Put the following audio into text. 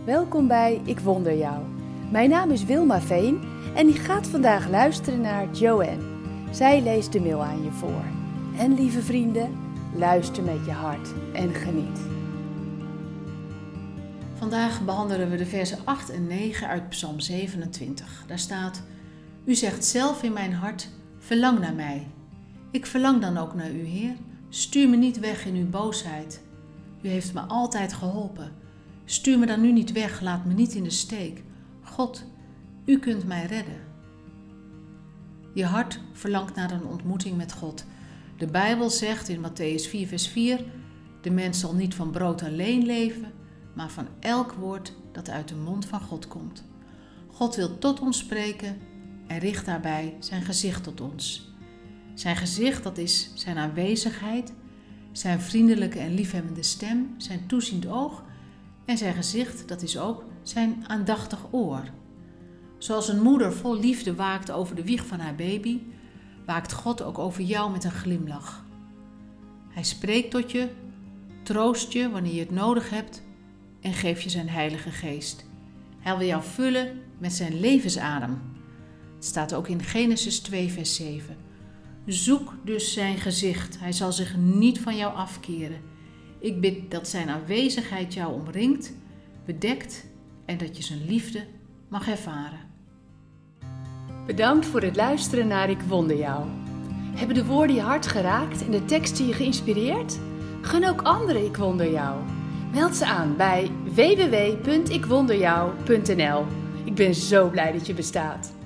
Welkom bij Ik Wonder Jou. Mijn naam is Wilma Veen en ik ga vandaag luisteren naar Joanne. Zij leest de mail aan je voor. En lieve vrienden, luister met je hart en geniet. Vandaag behandelen we de versen 8 en 9 uit Psalm 27. Daar staat: U zegt zelf in mijn hart, verlang naar mij. Ik verlang dan ook naar u, Heer. Stuur me niet weg in uw boosheid. U heeft me altijd geholpen. Stuur me dan nu niet weg, laat me niet in de steek. God, u kunt mij redden. Je hart verlangt naar een ontmoeting met God. De Bijbel zegt in Mattheüs 4 vers 4, de mens zal niet van brood alleen leven, maar van elk woord dat uit de mond van God komt. God wil tot ons spreken en richt daarbij zijn gezicht tot ons. Zijn gezicht, dat is zijn aanwezigheid, zijn vriendelijke en liefhebbende stem, zijn toeziend oog en zijn gezicht, dat is ook zijn aandachtig oor. Zoals een moeder vol liefde waakt over de wieg van haar baby, waakt God ook over jou met een glimlach. Hij spreekt tot je, troost je wanneer je het nodig hebt en geeft je zijn heilige geest. Hij wil jou vullen met zijn levensadem. Het staat ook in Genesis 2 vers 7. Zoek dus zijn gezicht, hij zal zich niet van jou afkeren. Ik bid dat zijn aanwezigheid jou omringt, bedekt en dat je zijn liefde mag ervaren. Bedankt voor het luisteren naar Ik Wonder Jou. Hebben de woorden je hart geraakt en de teksten je geïnspireerd? Gun ook anderen Ik Wonder Jou. Meld ze aan bij www.ikwonderjou.nl. Ik ben zo blij dat je bestaat.